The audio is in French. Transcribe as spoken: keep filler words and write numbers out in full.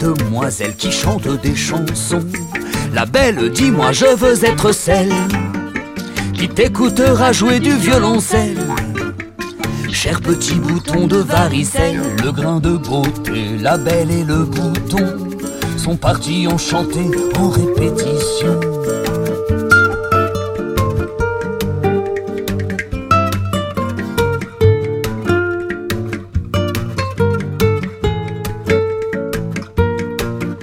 demoiselle qui chante des chansons. La belle dit moi je veux être celle qui t'écoutera jouer du violoncelle. Cher petit bouton de varicelle, le grain de beauté, la belle et le bouton sont partis en chanter en répétition.